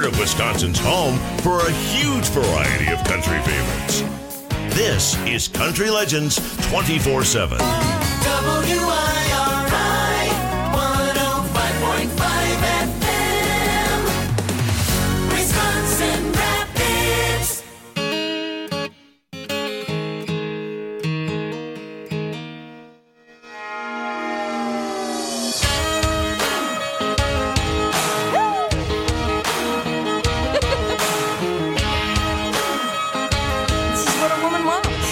part of Wisconsin's home for a huge variety of country favorites. This is Country Legends 24/7. WIRI 105.5 FM, Wisconsin Rapids. This is what a woman wants.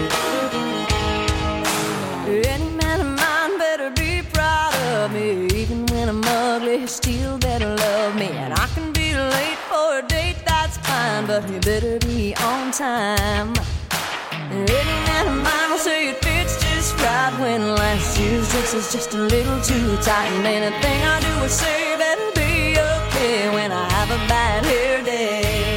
Any man of mine better be proud of me. Even when I'm ugly, he still better love me. And I can be late for a date, that's fine, but he better be on time. Any man of mine will say it fits just right when last year's dress is just a little too tight. And anything I do or say better be okay when I have a bad hair day.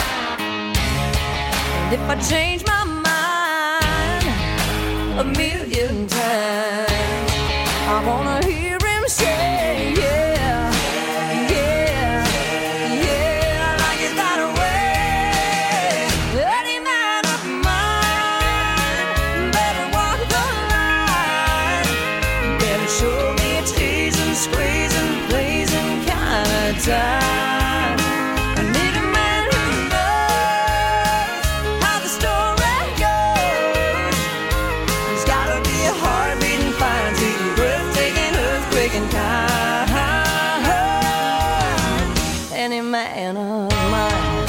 And if I change my mind a million times, I wanna hear him say, yeah, yeah, yeah, I like it that way. Any man of mine better walk the line, better show me a teasing, squeezing, pleasing kind of time. I need a man who knows how the story goes. He's gotta be a heart-beating, fine, sweet, breathtaking, earthquaking kind. Any man of mine.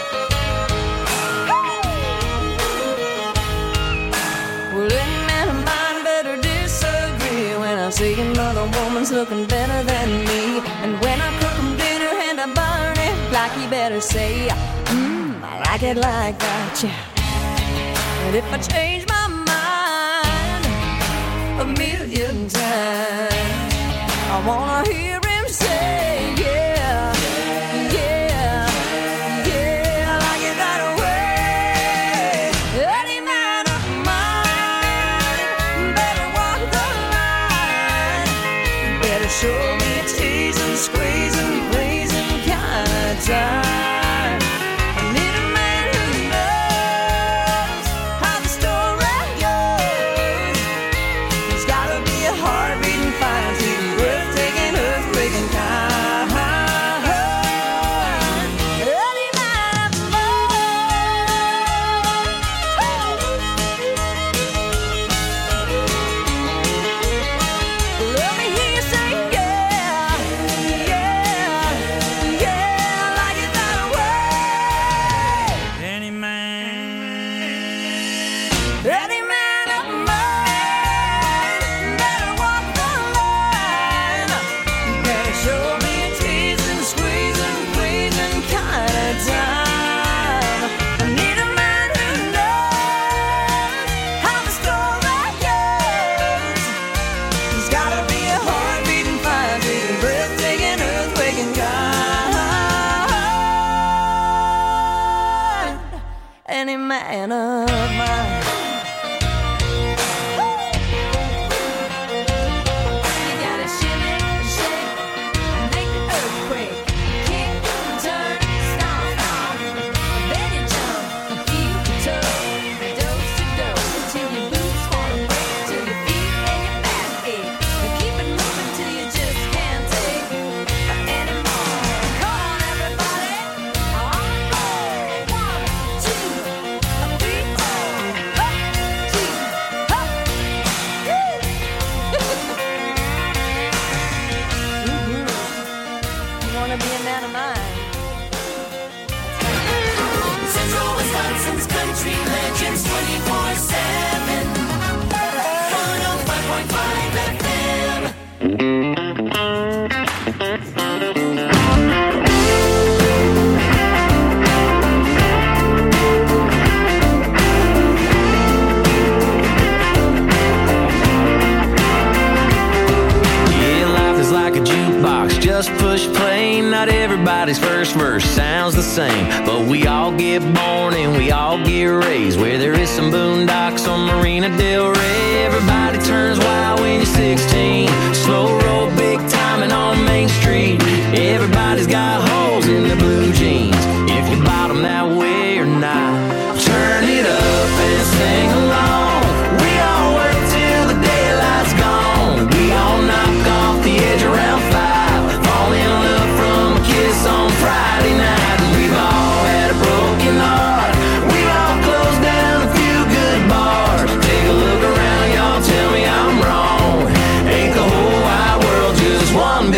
Well, any man of mine better disagree when I see another woman's looking better than me. And when I cook him dinner and I burn it, like he better say, I like it like that, yeah. And if I change my mind a million times, I wanna hear him say, yeah, yeah, yeah, I like it that way. Any man of mine better walk the line, better show me a teasing, squeezing, pleasing kind of time. I need a man who knows how the story goes. He's gotta be a heart-beating, fine, sweet, breathtaking, earthquaking kind. Any man of mine. Let me hear you say, yeah, yeah, yeah, I like it that way. Any man of mine better walk the line, better show me a teasing, squeezing, pleasing kind of time. I need a man who knows how the story goes. He's gotta be a heart-beating, fine, beating, breathtaking, earthquaking kind. Any man of mine. You gotta shimmy, shake, and make the earthquake. Kick, turn, stomp, then you jump, keep your toe, dose to dose, till your boots wanna break, till your feet and your back ache. And keep it moving till you just can't take anymore. Come on, everybody, on the floor. 1, 2, 3, 4. Up, 2, up. Woo! You wanna be a man of mine? Central Wisconsin's Country Legends 24/7, 105.5 FM. Yeah, life is like a jukebox, just push play. Not everybody's first verse sounds the same, but we all get born and we all get raised where there is some boondocks on Marina Del Rey. Everybody turns wild when you're 16, slow roll big time and on Main Street. Everybody's got holes in the blue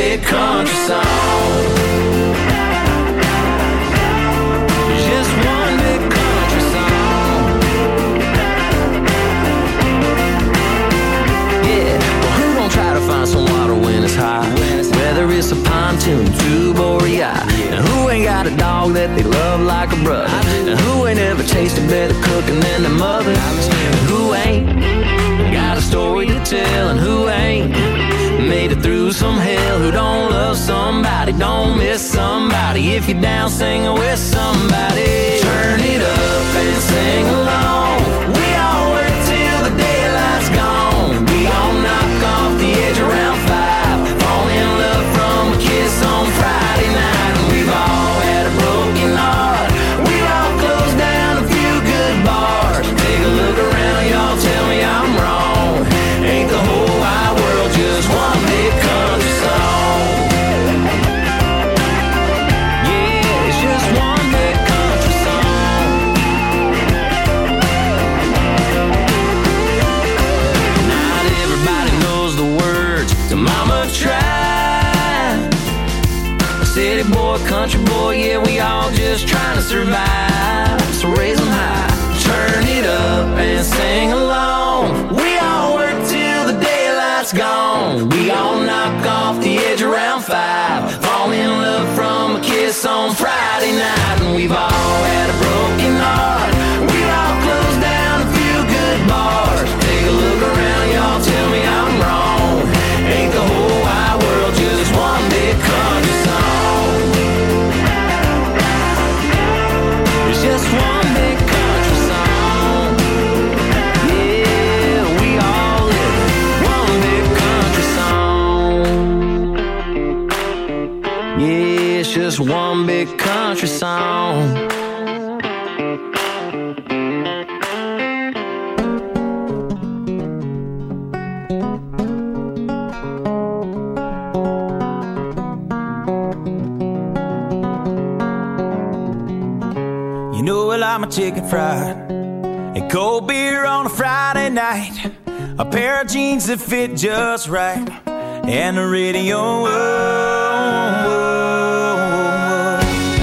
big country song. Just one big country song. Yeah, well, who gon' try to find some water when it's high? Whether it's a pontoon, tube, or a yacht. And who ain't got a dog that they love like a brother? And who ain't ever tasted better cooking than their mother? And who ain't got a story to tell? And who ain't made it through some hell? Who don't love somebody, don't miss somebody? If you're down singing with somebody, turn it up and sing along. We all work till the daylight's gone. We all knock off the edge around 5. Fall in love from a kiss on Friday night. And we've all had a broken heart. We've all closed down a few good bars. Take a look around, y'all, tell me I'm wrong. Ain't the whole wide world just one big country song? Yeah, it's just one big country song. Not everybody knows the words to Mama Tried. A city boy, country boy, yeah, we all just trying to survive. So raise them high, turn it up and sing along. We all work till the daylight's gone. We all knock off the edge around 5. Fall in love from a kiss on Friday night. And we've all had a broken heart. We've all closed down a few good bars. Take a look around, y'all, tell me I'm wrong. Ain't the whole wide world just one big country song? It's just one big country song. Yeah, we all live one big country song. Yeah, it's just one big country song. You know, well, I'm a chicken fried and cold beer on a Friday night, a pair of jeans that fit just right, and the radio. Oh, oh, oh.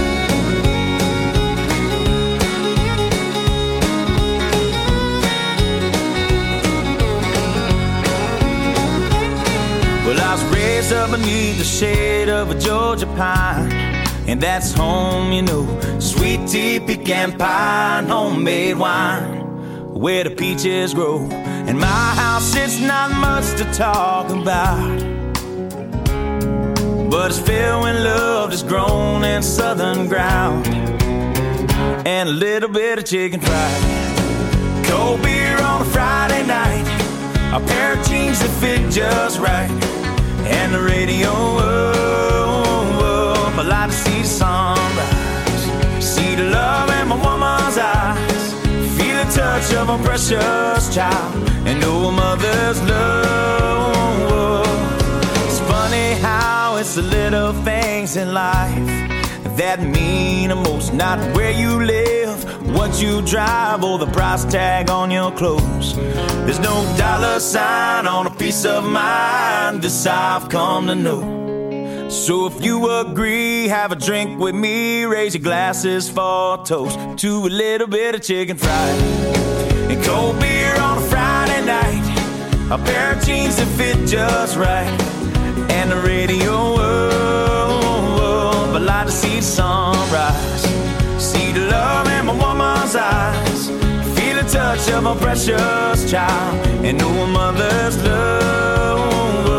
Well, I was raised up beneath the shade of a Georgia pine, and that's home, you know. Sweet tea, pecan pie, and homemade wine, where the peaches grow. In my house, it's not much to talk about, but it's filled when love is grown in southern ground, and a little bit of chicken fried, cold beer on a Friday night, a pair of jeans that fit just right, and the radio. I like to see the sunrise, see the love in my woman's eyes, feel the touch of a precious child, and know a mother's love. It's funny how it's the little things in life that mean the most. Not where you live, what you drive, or the price tag on your clothes. There's no dollar sign on a piece of mind, this I've come to know. So if you agree, have a drink with me, raise your glasses for a toast to a little bit of chicken fried and cold beer on a Friday night, a pair of jeans that fit just right, and the radio. I like to see the sunrise, see the love in my woman's eyes, feel the touch of a precious child, and know a mother's love.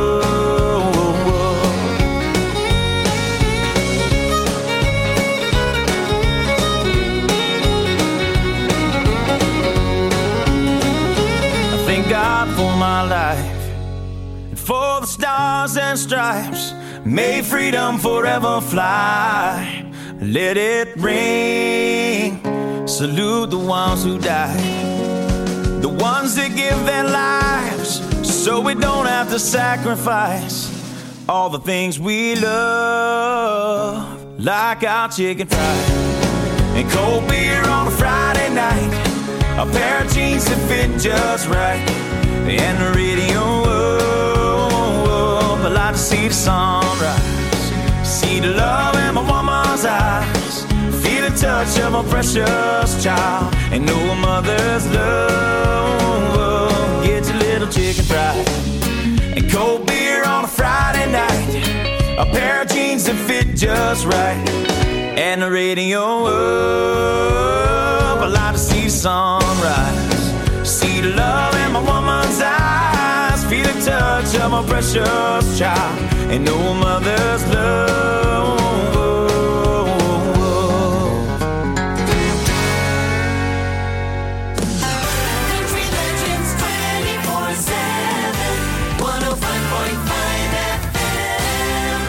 God for my life, and for the stars and stripes, may freedom forever fly. Let it ring, salute the ones who died, the ones that give their lives so we don't have to sacrifice all the things we love, like our chicken fried and cold beer on a Friday night, a pair of jeans that fit just right, and the radio. I like to to see the sunrise, see the love in my woman's eyes, feel the touch of a precious child, and know a mother's love. Get your little chicken fried and cold beer on a Friday night, a pair of jeans that fit just right, and the radio up. I like to see the sunrise, see the love in my woman's eyes, feel the touch of a precious child, and know a mother's love. Country Legends 24/7, 105.5 FM.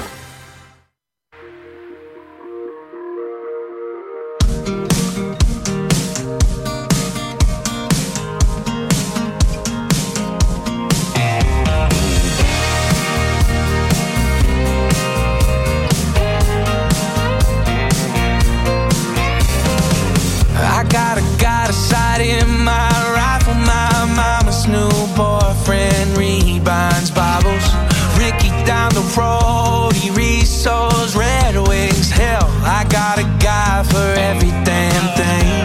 I got a sight in my rifle. My mama's new boyfriend rebinds Bibles. Ricky down the road, he resows Red Wings. Hell, I got a guy for every damn thing.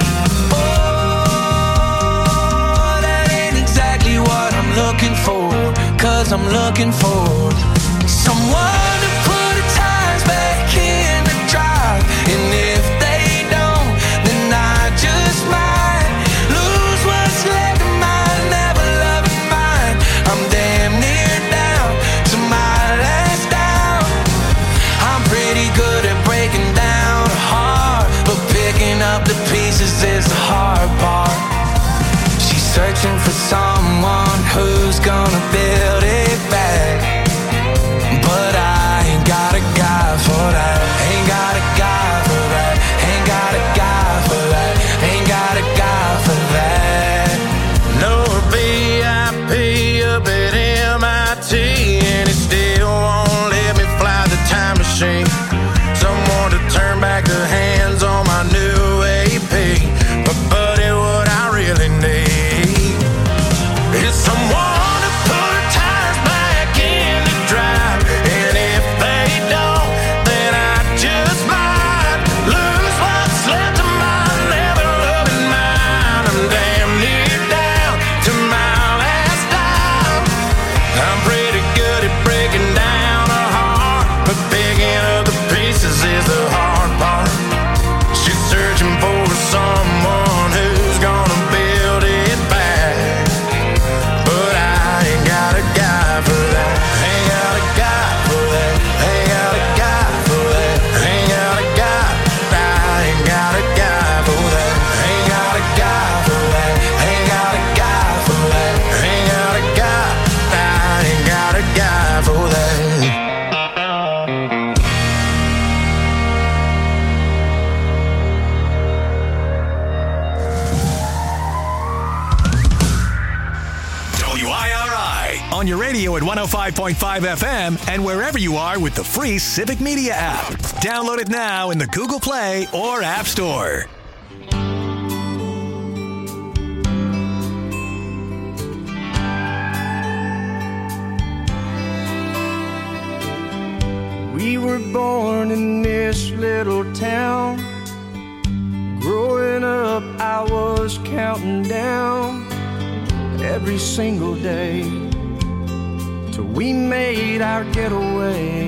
Oh, that ain't exactly what I'm looking for, 'cause I'm looking for someone to put the tires back in the drive. And if they don't, then I just might lose what's left of my never loving mind. I'm damn near down to my last down. I'm pretty good at breaking down a heart, but picking up the pieces is the hard part. She's searching for someone who's gonna build it back, but I ain't got a guy for that. Ain't got a guy for that. Ain't got a guy for that. Ain't got a guy for that. No VIP up at MIT, and it still won't let me fly the time machine. Someone to turn back the hands on my new AP. But buddy, what I really need is someone to put tires back in the drive. And if they don't, then I just might lose what's left of my never loving mind. I'm damn near down to my last dime. I'm pretty good at breaking down a heart, but picking up the pieces is the hard part. She's searching for someone who's gonna build it back, but I ain't got a guy for that. Ain't got a guy for that. Ain't got a guy for that. Ain't got a guy. I ain't got a guy for that. Ain't got a guy for that. Ain't got a guy for that. Ain't got a guy. I ain't got a guy for that. WIRI. On your radio at 105.5 FM and wherever you are with the free Civic Media app. Download it now in the Google Play or App Store. We were born in this little town. Growing up, I was counting down every single day till we made our getaway.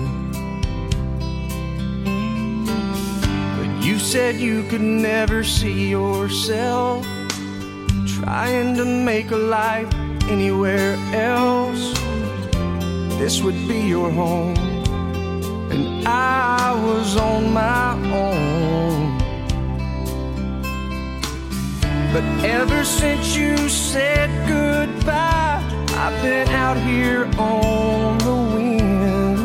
But you said you could never see yourself trying to make a life anywhere else. This would be your home, and I was on my own. But ever since you said goodbye, I've been out here on the wind.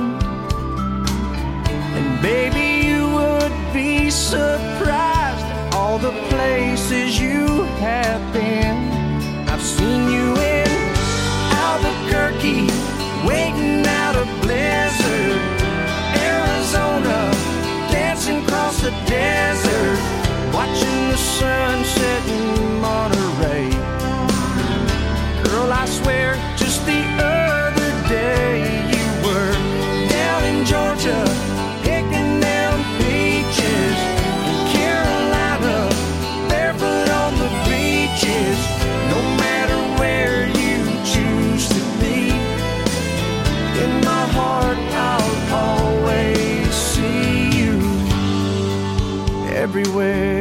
And baby, you would be surprised at all the places you have been. I've seen you in Albuquerque, waiting out a blizzard, Arizona, dancing across the desert, watching the sun set in Monterey. Girl, I swear, just the other day you were everywhere.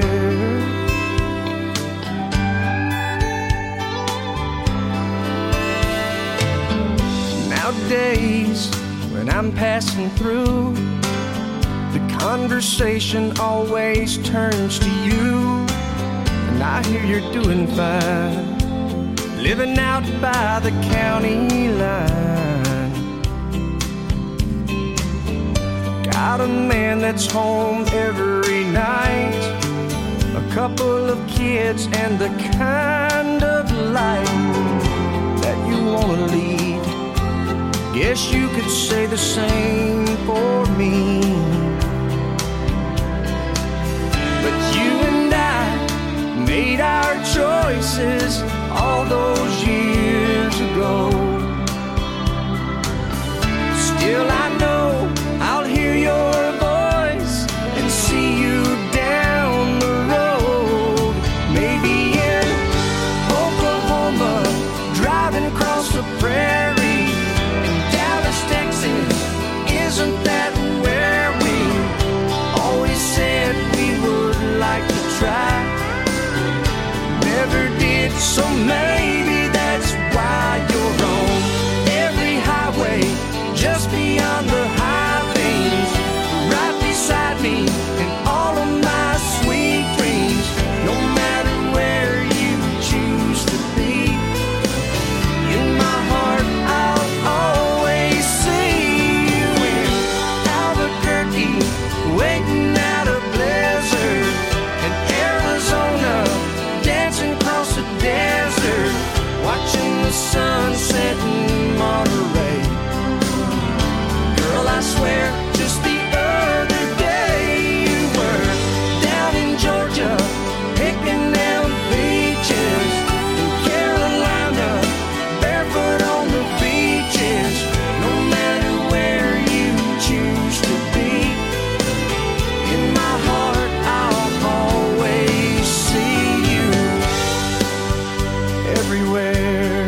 Nowadays, when I'm passing through, the conversation always turns to you. And I hear you're doing fine, living out by the county line. Got a man that's home every night, a couple of kids, and the kind of life that you want to lead. Guess you could say the same for me. But you and I made our choices all those years ago. Still I know I'll hear your voice and see you down the road. Maybe in Oklahoma, driving across the prairie. Texas, isn't that where we always said we would like to try? Never did, so maybe that's why you're on every highway, just beyond the high things, right beside me in all of my sweet dreams. No matter where you choose to be, in my heart I'll always see you in Albuquerque, waiting out a blizzard, in Arizona, dancing across the desert, watching the sunset in Monterey. Girl, I swear, just the other day you were down in Georgia, picking down peaches, in Carolina, barefoot on the beaches. No matter where you choose to be, in my heart I'll always see you everywhere.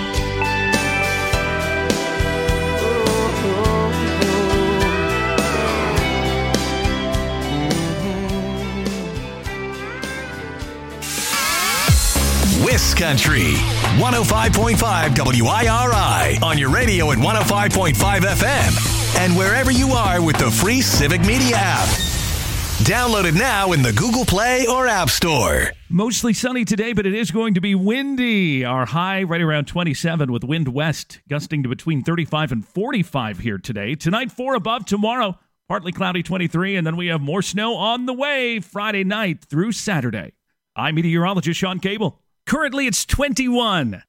Wiss Country, 105.5 WIRI on your radio at 105.5 FM and wherever you are with the free Civic Media app. Download it now in the Google Play or App Store. Mostly sunny today, but it is going to be windy. Our high right around 27 with wind west gusting to between 35 and 45 here today. Tonight, 4 above. Tomorrow, partly cloudy 23, and then we have more snow on the way Friday night through Saturday. I'm meteorologist Sean Cable. Currently, it's 21.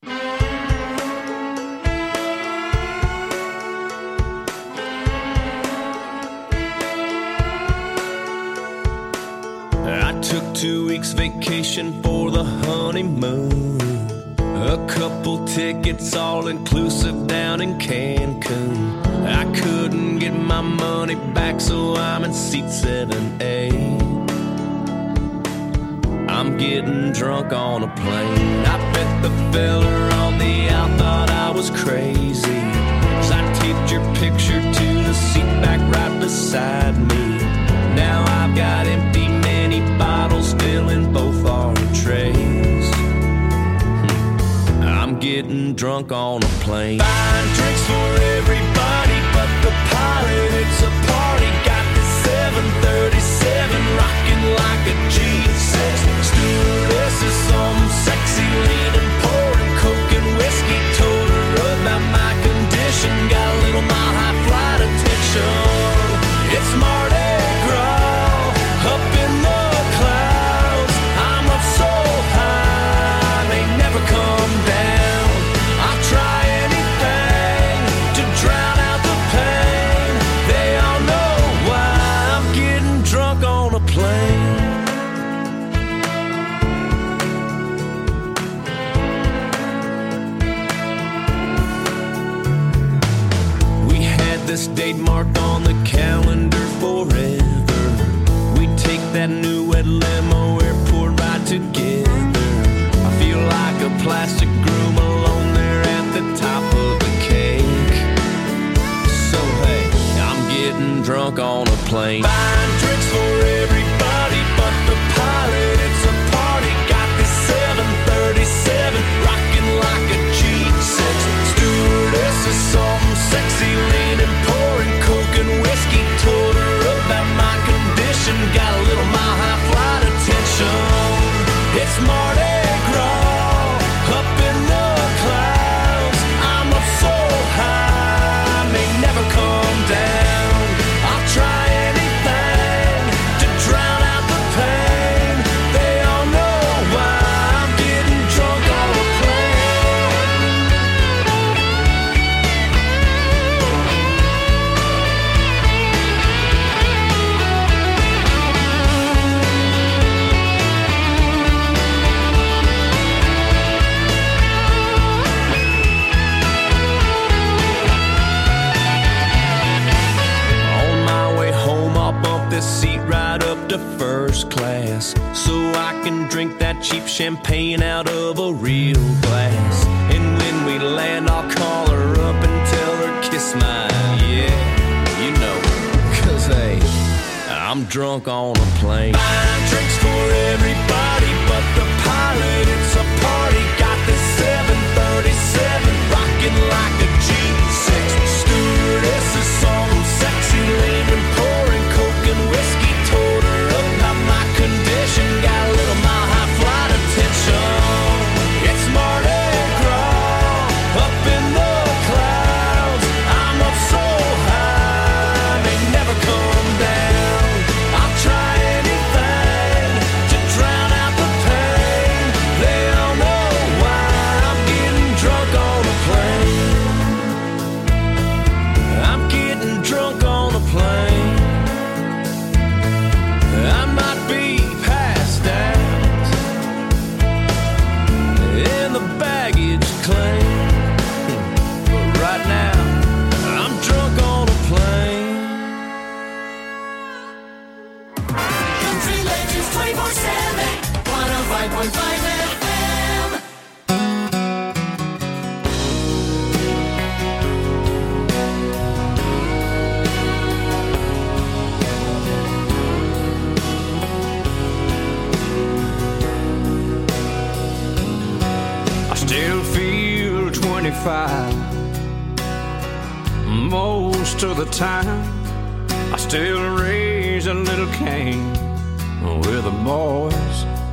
I took 2 weeks vacation for the honeymoon. A couple tickets all inclusive down in Cancun. I couldn't get my money back, so I'm in seat 7A. I'm getting drunk on a plane. I bet the fella on the out thought I was crazy, 'cause I taped your picture to the seat back right beside me. Now I've got empty mini bottles still in both our trays. I'm getting drunk on a plane. Buying drinks for everybody but the pilot. It's a party. Got the 737 rocking like a G6. Stewardess is some sexy leaning, pouring coke and whiskey. Told her about my condition. Got a little mile high flight attention. It's Mardi Gras up in the clouds. I'm up so high, may never come down. I'll try anything to drown out the pain. They all know why I'm getting drunk on a plane. We had this date marked on the calendar forever. We take that new red limo airport ride together. I feel like a plastic groom alone there at the top of the cake. So hey, I'm getting drunk on a plane. Buying drinks for everybody but ass so I can drink that cheap champagne out of a real glass. And when we land, I'll call her up and tell her kiss mine. Yeah, you know, 'cause hey, I'm drunk on a plane. Buying drinks for everybody but the pilot. It's a party. Got this 737 rocking like a G6. Stewardess is some sexy lady pouring coke and whiskey. Told her about my condition. Got a little mile high flight attention. It's Mardi Gras up in the clouds. I'm up so high they never come down. I'll try anything to drown out the pain. They all know why I'm getting drunk on a plane. I'm getting drunk on a plane. I might be passed out in the baggage claim, but right now I'm drunk on a plane. Country Legends 24/7, 105.5 FM. I still feel 25 most of the time. I still raise a little Cain with the boys.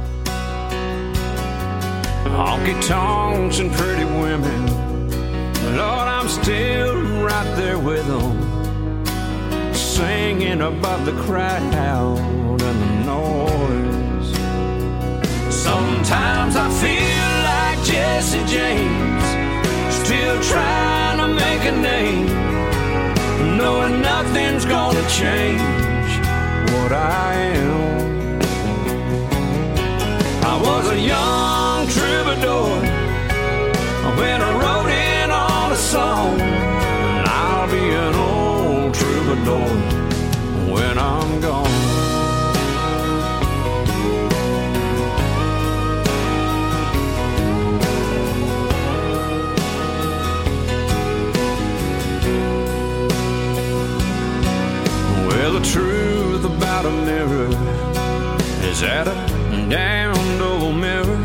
Honky tonks and pretty women, Lord, I'm still right there with them, singing above the crowd and the noise. Sometimes I feel like Jesse James, still trying to make a name, knowing nothing's gonna change what I am. I was a young troubadour when I wrote in on a song, and I'll be an old troubadour when I'm gone. Well, the truth about a mirror is that a damned old mirror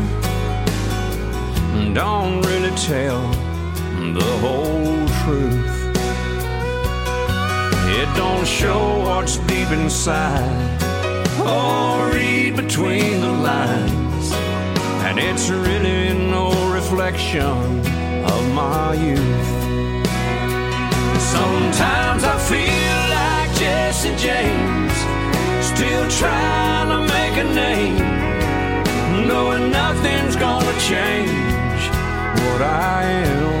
don't really tell the whole truth. It don't show what's deep inside or read between the lines, and it's really no reflection of my youth. Sometimes I feel like Jesse James, still trying to make a name, knowing nothing's gonna change what I am.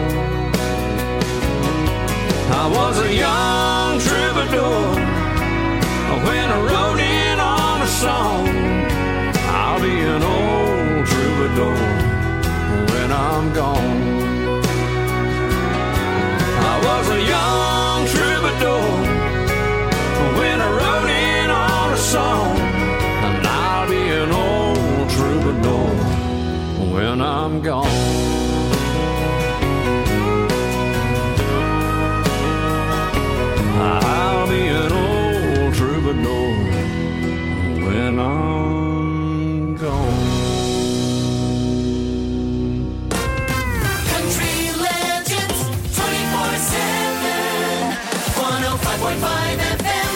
I was a young troubadour when I wrote in on a song. I'll be an old troubadour when I'm gone. I was a young troubadour when I wrote in on a song, and I'll be an old troubadour when I'm gone. I'll be an old troubadour when I'm gone. Country Legends 24/7, 105.5 FM.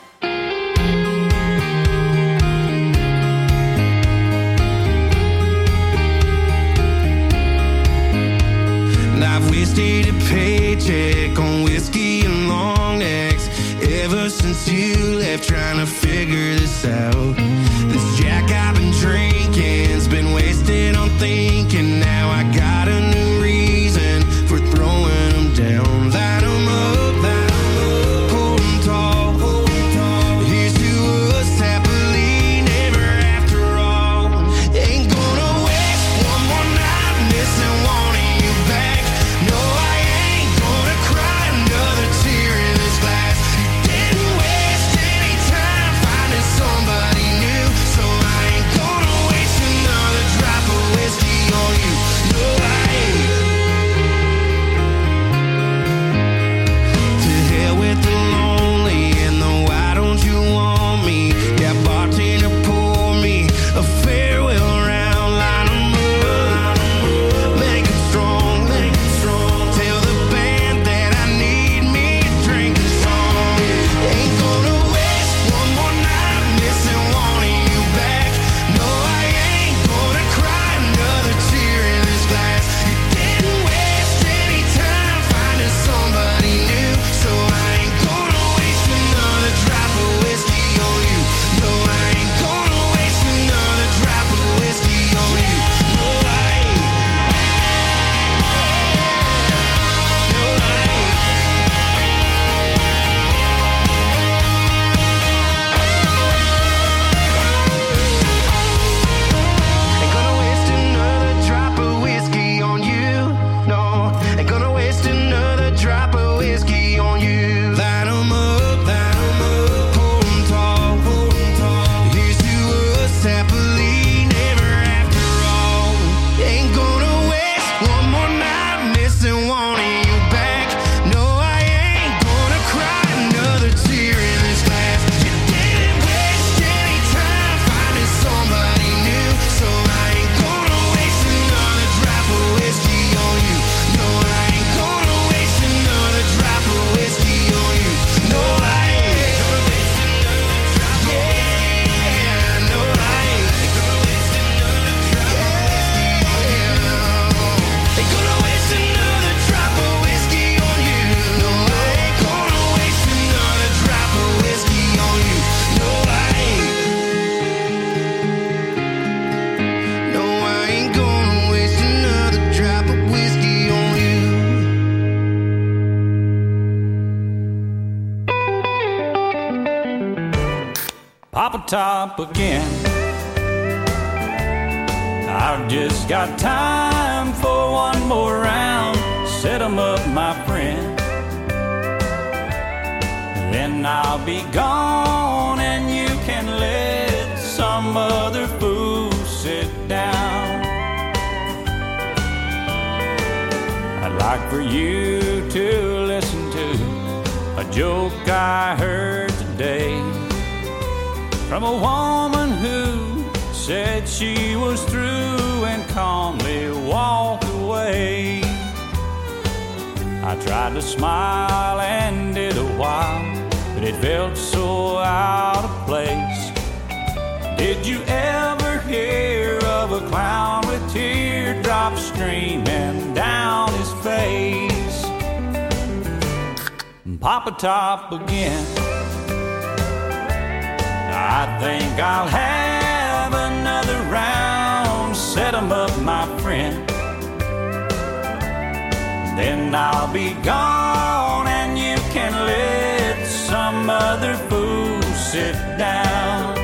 I've wasted a paycheck on whiskey and long necks ever since you left, trying to figure this out. This Jack I've been drinking's been wasted on thinking. Now I got a new reason for throwing them down. Light 'em up, hold 'em tall. Here's to us happily never after all. Ain't gonna waste one more night missing wanting you back. No, I ain't gonna cry another tear in this glass. Didn't waste any time finding somebody new, so I ain't Papa Top again. I've just got time for one more round. Set 'em up, my friend. Then I'll be gone and you can let some other fool sit down. I'd like for you to listen to a joke I heard today from a woman who said she was through and calmly walked away. I tried to smile and did a while, but it felt so out of place. Did you ever hear of a clown with teardrops streaming down his face? Papa Top again. I think I'll have another round. Set 'em up, my friend. Then I'll be gone and you can let some other fool sit down.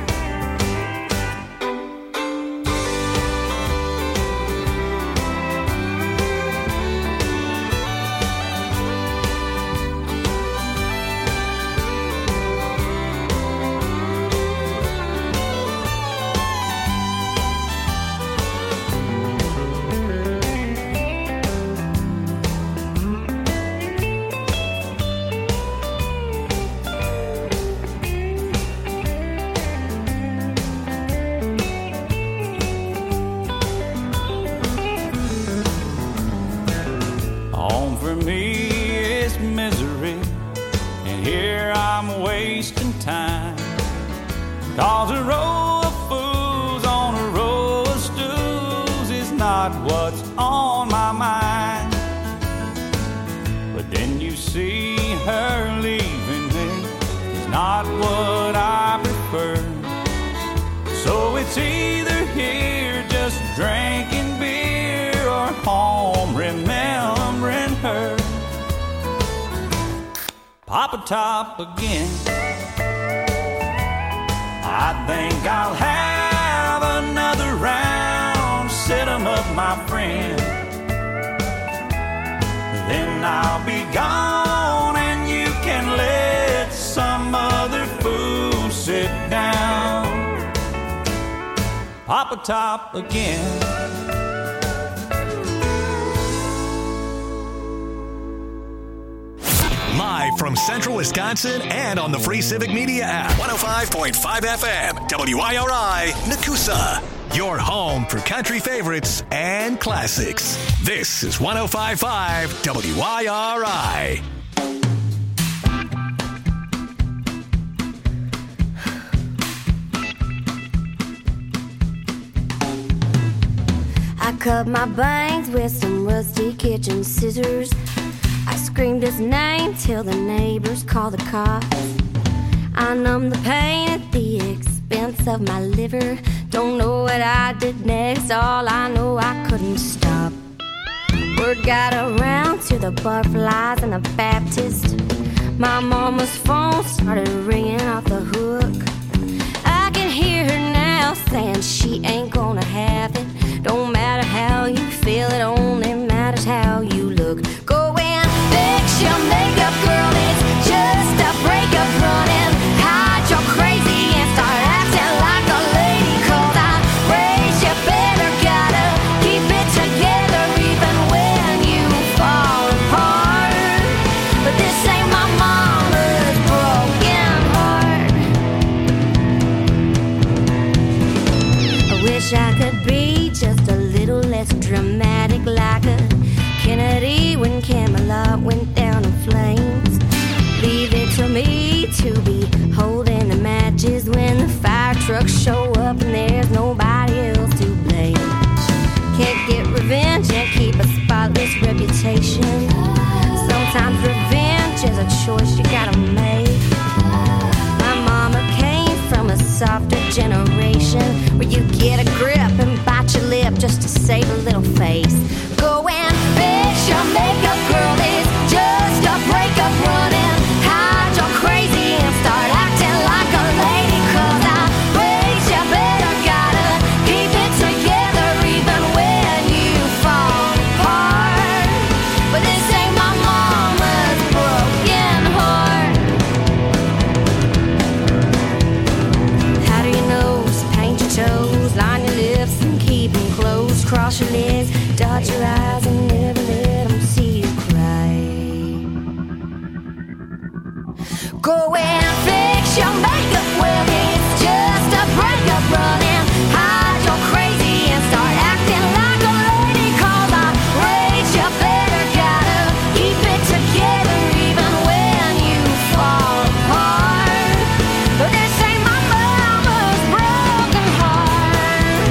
Cause a row of fools on a row of stools is not what's on my mind. But then you see her leaving me is not what I prefer. So it's either here just drinking beer or home remembering her. Papa Top again. I think I'll have another round. Set 'em up, my friend. Then I'll be gone and you can let some other fool sit down. Papa Top again. Live from Central Wisconsin and on the free Civic Media app. 105.5 FM, WIRI, Nakusa. Your home for country favorites and classics. This is 105.5 WIRI. I cut my bangs with some rusty kitchen scissors. I screamed his name till the neighbors called the cops. I numbed the pain at the expense of my liver. Don't know what I did next, all I know I couldn't stop. Word got around to the butterflies and the Baptist. My mama's phone started ringing off the hook. I can hear her now saying she ain't gonna have it. Don't matter how you feel, it only matters how you look. Go and fix your makeup, girl, it's just a breakup running. Hide your crazy and start acting like a lady. Cause I raised you better, gotta keep it together even when you fall apart. But this ain't my mama's broken heart. I wish I could be just a little less dramatic, like a Kennedy when Camelot went down in flames. Leave it to me to be holding the matches when the fire trucks show up and there's nobody else to blame. Can't get revenge and keep a spotless reputation. Sometimes revenge is a choice you gotta make. My mama came from a softer generation where you get a grip and bite your lip just to save a little face. Go and fix your makeup, girl, it's just a breakup running. Hide your crazy and start acting like a lady. Cause Shut your eyes and never let them see you cry. Go and fix your makeup, well it's just a breakup. Run and hide your crazy and start acting like a lady. Cause I rage you better, gotta keep it together even when you fall apart. But this ain't my mama's broken heart.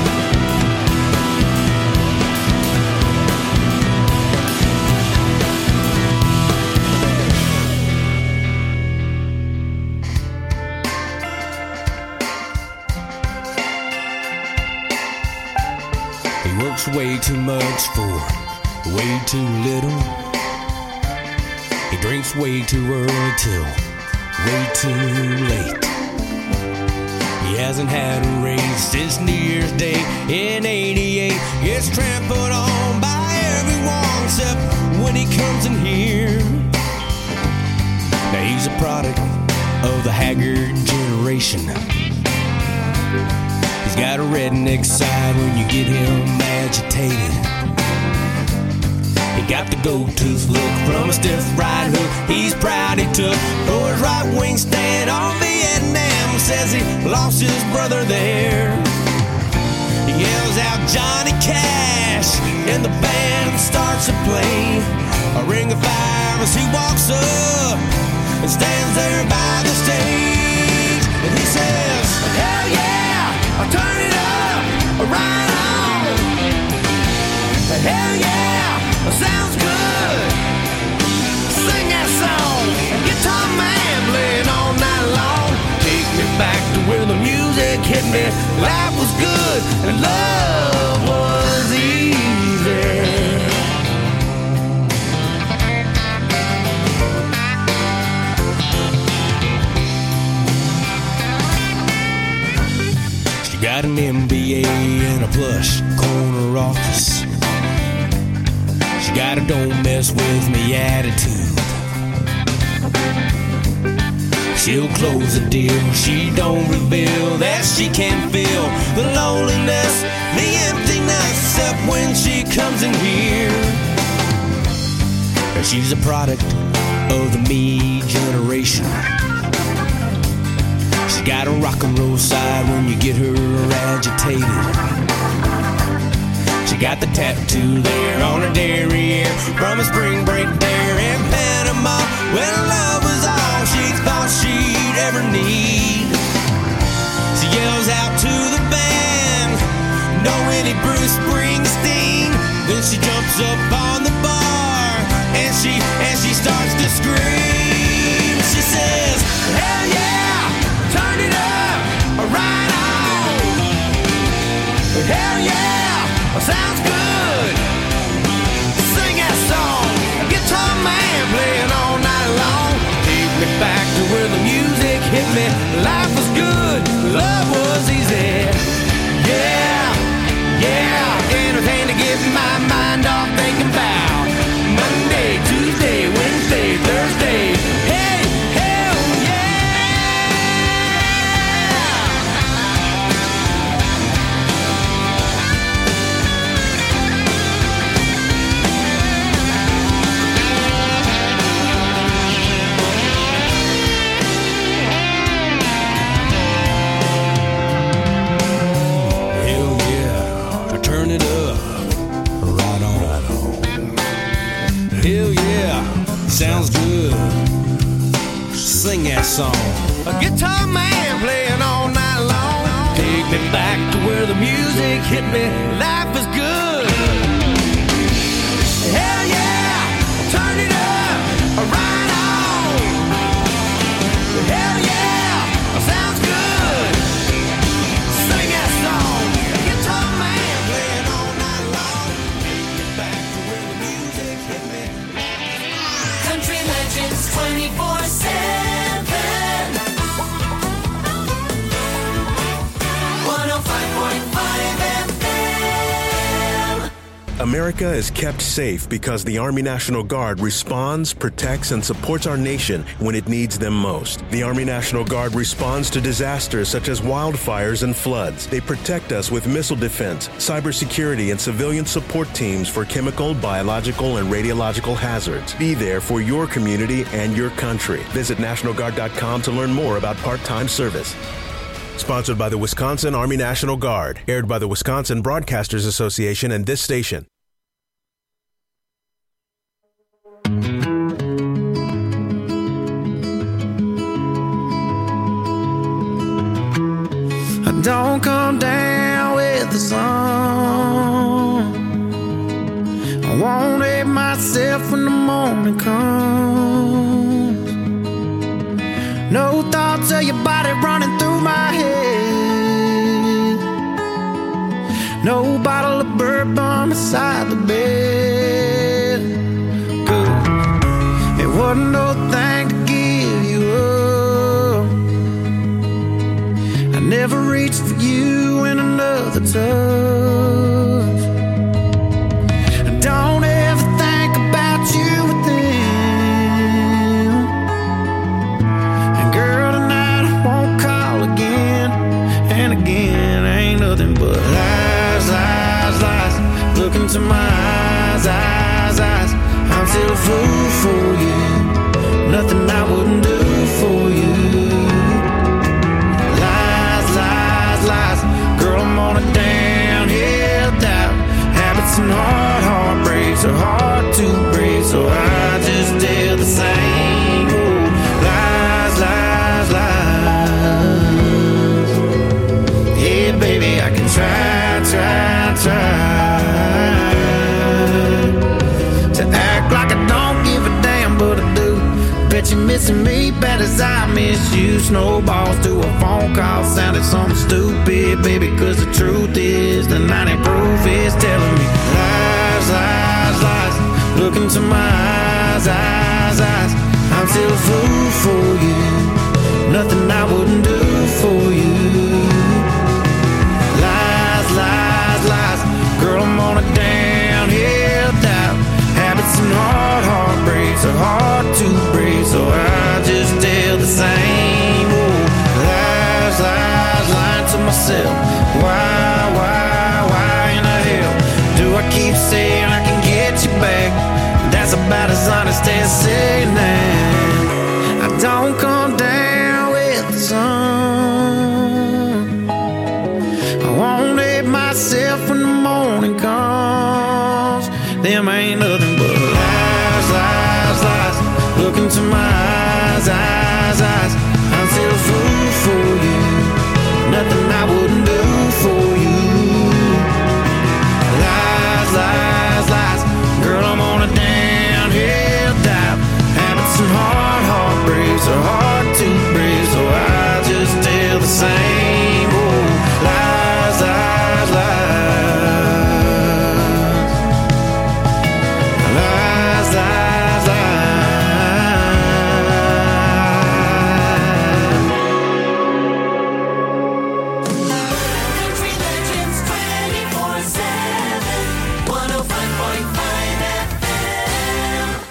He works way too much for way too little. He drinks way too early till way too late. He hasn't had a raise since New Year's Day in '88. Gets trampled on by everyone except when he comes in here. Now he's a product of the haggard generation. He's got a redneck side when you get him agitated. He got the gold tooth look from a stiff right hook he's proud he took for his right wing stand on Vietnam. Says he lost his brother there. He yells out Johnny Cash and the band starts to play a ring of fire as he walks up and stands there by the stage. And he says, hell yeah, I'll turn it up, right on. Hell yeah, sounds good. Sing that song, guitar man playing all night long. Take me back to where the music hit me. Life was good and love was easy. Got an MBA and a plush corner office. She got a don't mess with me attitude. She'll close the deal, she don't reveal that she can feel the loneliness, the emptiness, except when she comes in here. And she's a product of the me generation. She got a rock and roll side when you get her agitated. She got the tattoo there on her derriere from a spring break there in Panama when love was all she thought she'd ever need. She yells out to the band, "No any Bruce Springsteen." Then she jumps up on the bar and she starts to scream. She says, hell yeah, turn it up, right on. Hell yeah, sounds good. Sing that song, guitar man playing all night long. Take me back to where the music hit me. Life was good, love was easy. Yeah, yeah, anything to get my mind off thinking about Monday, Tuesday, Wednesday, Thursday. Hey, hell turn it up, right on, right on. Hell yeah, sounds good. Sing that song. A guitar man playing all night long. Take me back to where the music hit me. Life is good. Hell yeah, turn it up, right on. Hell yeah, sounds good. Sing that song. Guitar man playing all night long. Take me back to where the music hit me. Country Legends 24/7. 105.5 FM. America is kept safe because the Army National Guard responds, protects, and supports our nation when it needs them most. The Army National Guard responds to disasters such as wildfires and floods. They protect us with missile defense, cybersecurity, and civilian support teams for chemical, biological, and radiological hazards. Be there for your community and your country. Visit NationalGuard.com to learn more about part-time service. Sponsored by the Wisconsin Army National Guard. Aired by the Wisconsin Broadcasters Association and this station. I don't come down with the sun. I won't hate myself when the morning comes. No thoughts of your body running through my head. No bottle of bourbon beside the bed. Good. It wasn't no thing to give you up. I never reached for you in another touch. I don't ever think about you with them. And girl, tonight I won't call again. And again, ain't nothing but lies, lies, lies. Look into my eyes, eyes, eyes. I'm still a fool for you. Nothing I wouldn't do for you. Girl, I'm on a downhill dive. Habits and heartbreaks are hard to break, so I just tell the same old lies, lies, lies. Yeah, baby, I can try to act like I don't give a damn, but I do. Bet you're missing me bad as I miss you. Snowballs to a phone call sounded something stupid, baby, cause the truth is the 90 proof is telling me lies, lies, lies. Look into my eyes, eyes, eyes. I'm still a fool for you. Nothing I wouldn't do for you. Lies, lies, lies. Girl, I'm on a downhill dive. Habits and heartbreaks are hard to break, so I just tell the same old lies, lies, lying to myself. Why in the hell do I keep saying I can get you back? That's about as honest as saying that. I don't come down with the sun. I won't hate myself when the morning comes. Them ain't nothing but lies, lies, lies. Look into my eyes, eyes, eyes. I'm still a fool for you. Nothing I wouldn't do for you. Lies, lies, lies. Girl, I'm on a downhill dive. Habits and heartbreaks are hard to break, so I just tell the same old lies, lies, lies. Lies, lies, lies. Country Legends 24/7, 105.5 FM.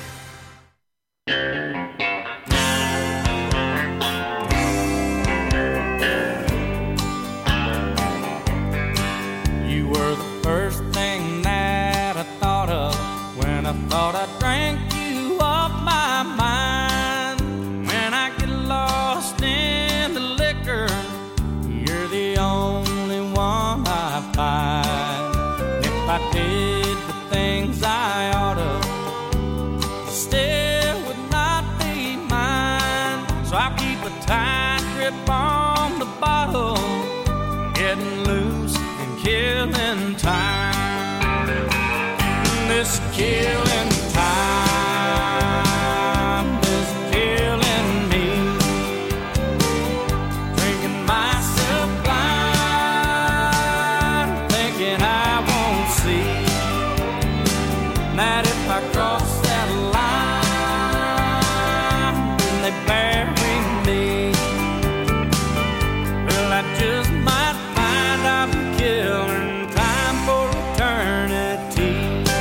You were the first thing that I thought of when I thought I drank you off my mind. When I get lost in the liquor, you're the only one I find. If I did the things I oughta, still would not be mine. So I keep a tight grip on the bottle, getting loose and killing time. This killing time is killing me. Drinking myself blind, thinking I won't see that if I cross that line, then they bury me. Well, I just might find I'm killing time for eternity.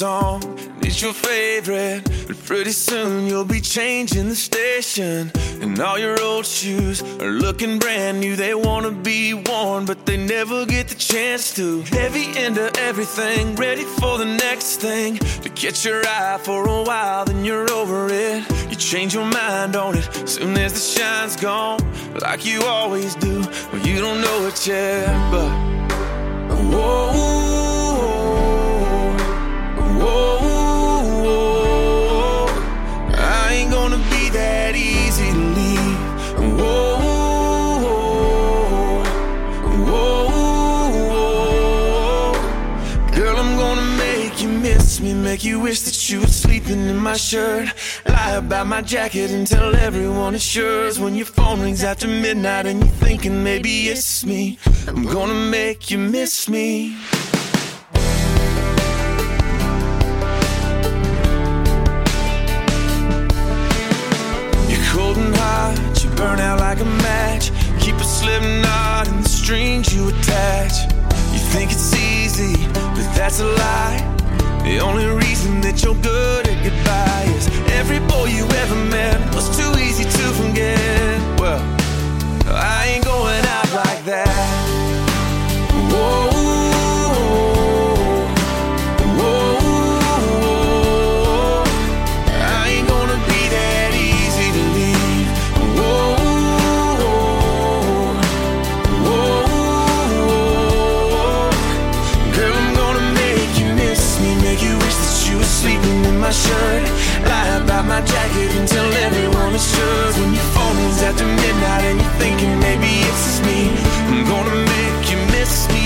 song, and it's your favorite. But pretty soon you'll be changing the station, and all your old shoes are looking brand new. They wanna be worn, but they never get the chance to. Heavy into everything, ready for the next thing, to catch your eye for a while, then you're over it. You change your mind on it soon as the shine's gone, like you always do. Well, you don't know it yet, but whoa, whoa, whoa, I ain't gonna be that easy to leave. Whoa, whoa, whoa, girl, I'm gonna make you miss me, make you wish that you were sleeping in my shirt. Lie about my jacket and tell everyone it's yours. When your phone rings after midnight and you're thinking maybe it's me, I'm gonna make you miss me. You're cold and hot, you burn out like a match. Keep a slip knot in the strings you attach. You think it's easy, but that's a lie. The only reason that you're good at goodbye is every boy you ever met was too easy to forget. Well, I ain't going out like that. Whoa, whoa, I ain't gonna be that easy to leave. Whoa, whoa, girl, I'm gonna make you miss me, make you wish that you were sleeping in my shirt. Lie about my jacket and tell everyone it's yours. When your phone rings after midnight and you're thinking maybe it's just me, I'm gonna make you miss me.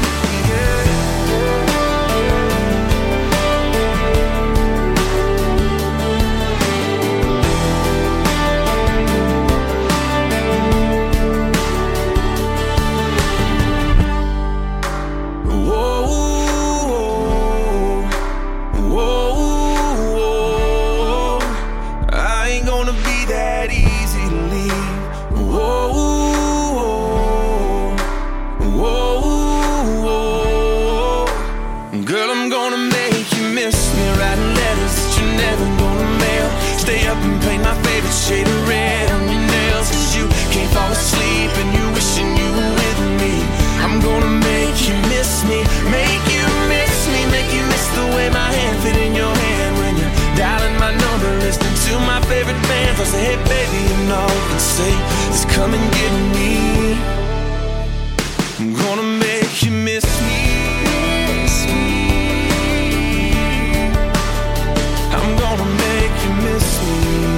Shade of red on your nails, 'cause you can't fall asleep and you wishing you were with me. I'm gonna make you miss me, make you miss me, make you miss the way my hand fit in your hand when you're dialing my number, listening to my favorite band. I say, hey baby, and all you can say is come and get me. I'm gonna make you miss me. I'm gonna make you miss me.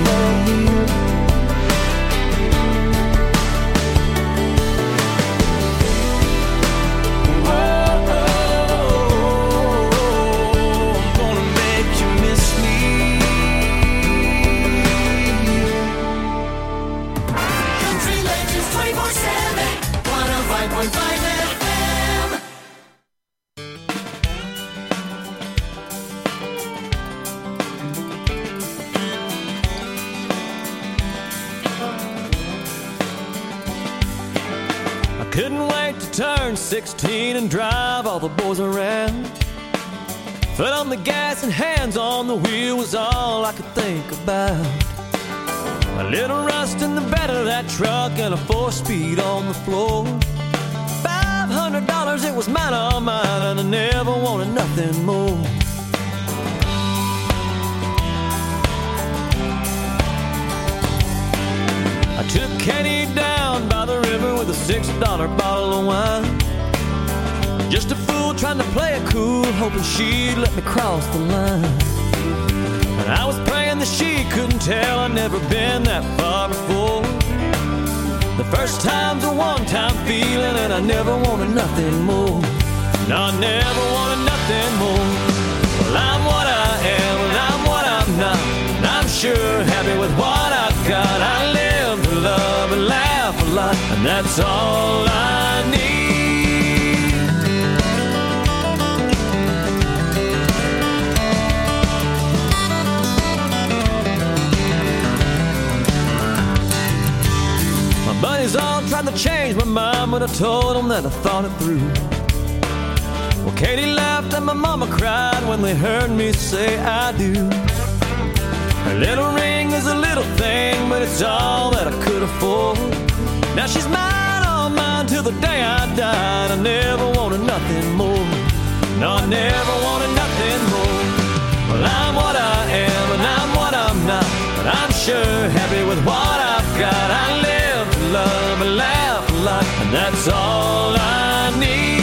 Couldn't wait to turn 16 and drive all the boys around. Foot on the gas and hands on the wheel was all I could think about. A little rust in the bed of that truck and a 4-speed on the floor. $500, it was mine, all mine, and I never wanted nothing more. I took Katie down by the river with a $6 bottle of wine. Just a fool trying to play it cool, hoping she'd let me cross the line. And I was praying that she couldn't tell I'd never been that far before. The first time's a one-time feeling, and I never wanted nothing more. No, I never wanted nothing more. Well, I'm what I am, and I'm what I'm not, and I'm sure happy with what I've got. I live to love and laugh a lot, and that's all I need. My buddies all tried to change my mind, but I told them that I thought it through. Well, Katie laughed and my mama cried when they heard me say I do. Her little ring is a little thing, but it's all that I could afford. Now she's mine, all mine, till the day I died. I never wanted nothing more. No, I never wanted nothing more. Well, I'm what I am and I'm what I'm not, but I'm sure happy with what I've got. I live to love and laugh a lot, and that's all I need.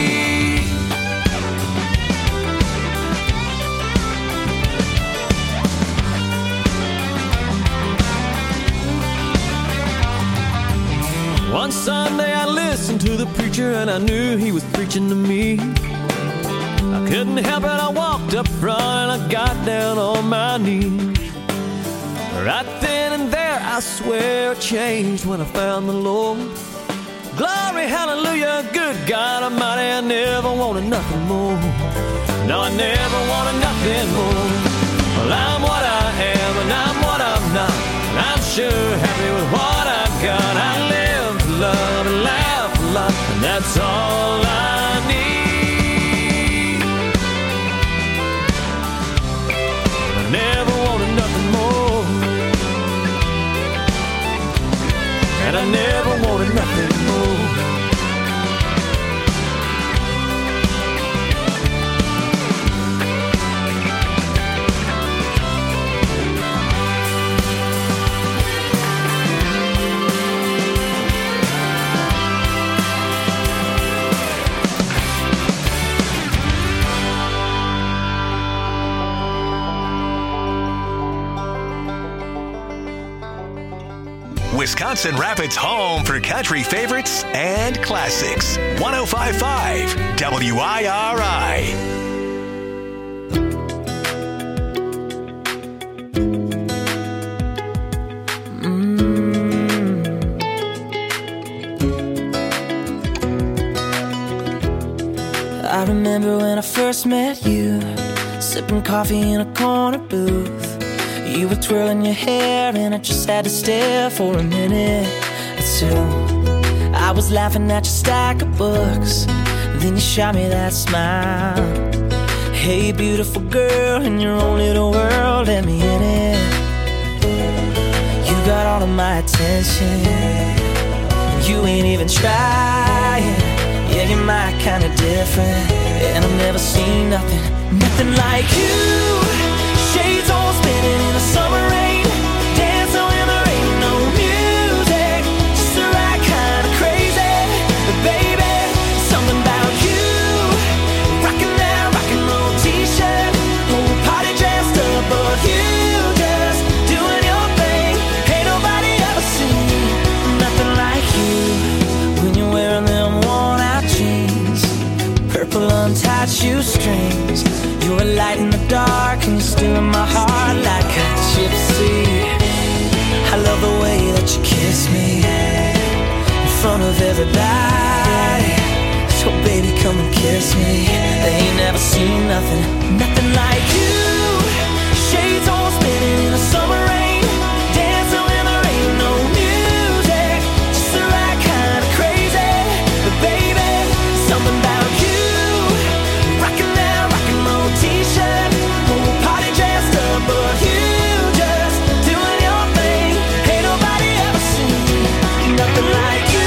One Sunday I listened to the preacher and I knew he was preaching to me. I couldn't help it, I walked up front and I got down on my knees. Right then and there I swear I changed when I found the Lord. Glory, hallelujah, good God Almighty, I never wanted nothing more. No, I never wanted nothing more. Well, I'm what I am and I'm what I'm not, and I'm sure happy with what I've got. I live to love and laugh a lot, and that's all I need. I never wanted nothing more, and I never wanted nothing more. Wisconsin Rapids' home for country favorites and classics. 105.5 WIRI. I remember when I first met you, sipping coffee in a corner booth. You were twirling your hair and I just had to stare for a minute or two. I was laughing at your stack of books, then you shot me that smile. Hey beautiful girl, in your own little world, let me in it. You got all of my attention, you ain't even trying. Yeah, you're my kind of different, and I've never seen nothing like you. Shades all spinning in the summer rain, dancing when there ain't no music, just the right kind of crazy. But baby, something about you, rocking that rock and roll t-shirt, whole party dressed up, but you just doing your thing. Ain't nobody ever seen nothing like you. When you're wearing them worn out jeans, purple untied shoestrings, you're a light in the dark and you're still in my heart like a gypsy. I love the way that you kiss me in front of everybody. So baby, come and kiss me. They ain't never seen nothing like you. Shades all spinning in the summer rain, dancing when there ain't no music, just the right kind of crazy. But baby, something about you, rocking that rock and roll t-shirt, whole party dressed up, but you just doing your thing. Ain't nobody ever seen nothing like you.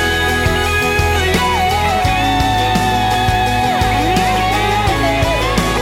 Yeah.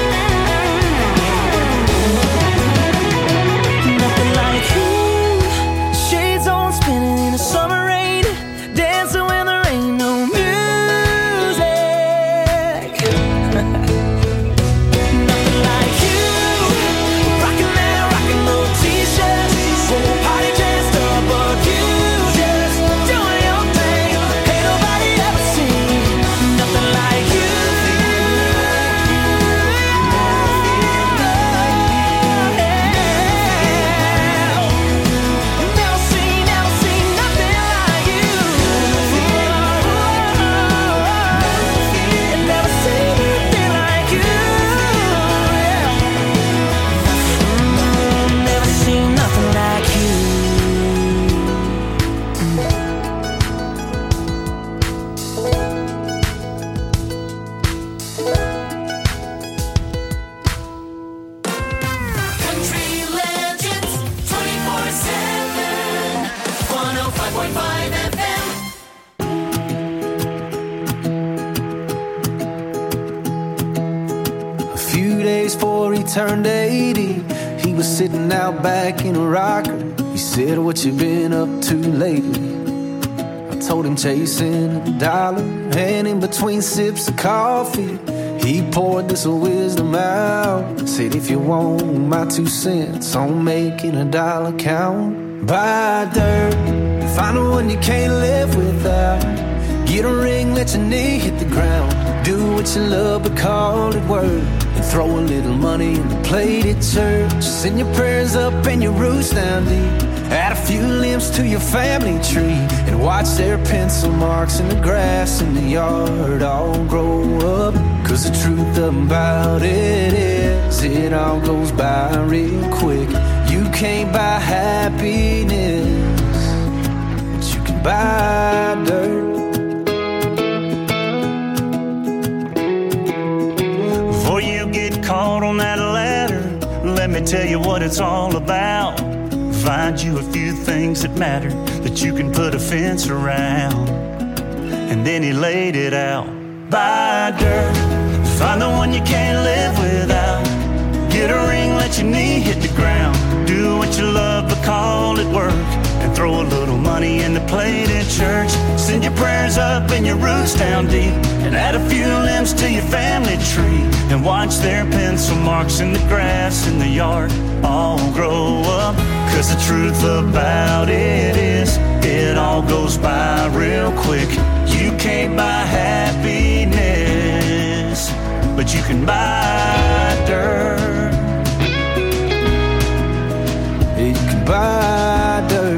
105.5 FM. A few days before he turned 80, he was sitting out back in a rocker. He said, "What you been up to lately?" I told him chasing a dollar, and in between sips of coffee, he poured this wisdom out. Said, "If you want my 2 cents on making a dollar count, buy dirt, find the one you can't live without. Get a ring, let your knee hit the ground. Do what you love, but call it work. And throw a little money in the plate at church. Send your prayers up and your roots down deep. Add a few limbs to your family tree. And watch their pencil marks in the grass in the yard all grow up. Cause the truth about it is, it all goes by real quick. You can't buy happiness, but you can buy dirt." Before you get caught on that ladder, let me tell you what it's all about. Find you a few things that matter, that you can put a fence around. And then he laid it out. Buy dirt, find the one you can't live without. Get a ring, let your knee hit the ground. Do what you love, but call it work. And throw a little money in the plate at church. Send your prayers up and your roots down deep. And add a few limbs to your family tree. And watch their pencil marks in the grass in the yard all grow up. Cause the truth about it is, it all goes by real quick. You can't buy happiness, but you can buy dirt. You can buy dirt.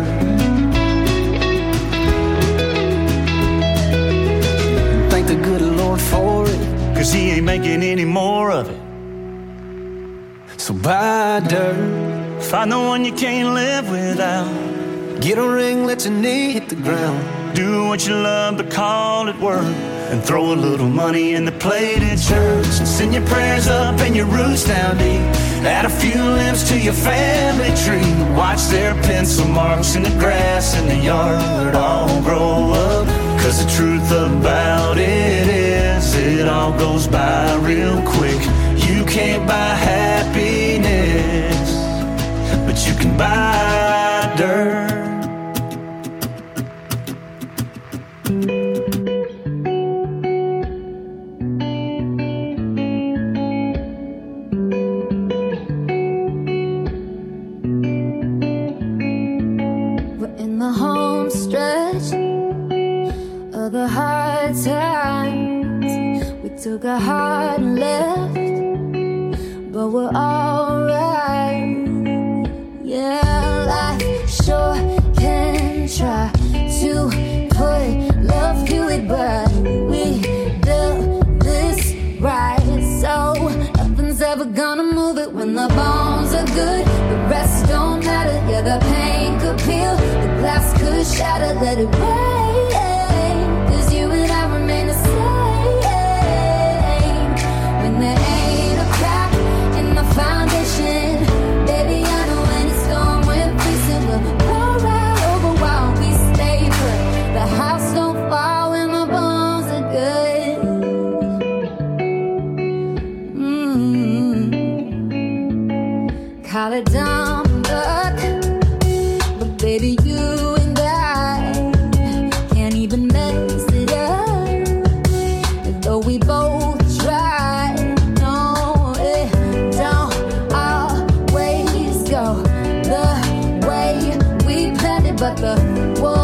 And thank the good Lord for it, cause he ain't making any more of it. So buy dirt. Find the one you can't live without. Get a ring, let your knee hit the ground. Do what you love, but call it work. And throw a little money in the plate at church. Send your prayers up and your roots down deep. Add a few limbs to your family tree. Watch their pencil marks in the grass in the yard all grow up. Cause the truth about it is, it all goes by real quick. You can't buy happiness, but you can buy dirt. We're in the home stretch of the hard times. We took a hard left, but we're alright. Yeah, life sure can try to put love to it, but we built this right, so nothing's ever gonna move it. When the bones are good, the rest don't matter. Yeah, the pain could peel, the glass could shatter. Let it rain, cause you and I remain the same. When there ain't a crack in the foundation, baby, I know when it's storm we're facing, we'll roll right over while we stay put. The house don't fall when the bones are good. Call it dumb luck, but baby, you and I can't even mess it up. And though we both try, no, it don't always go the way we planned it. But the war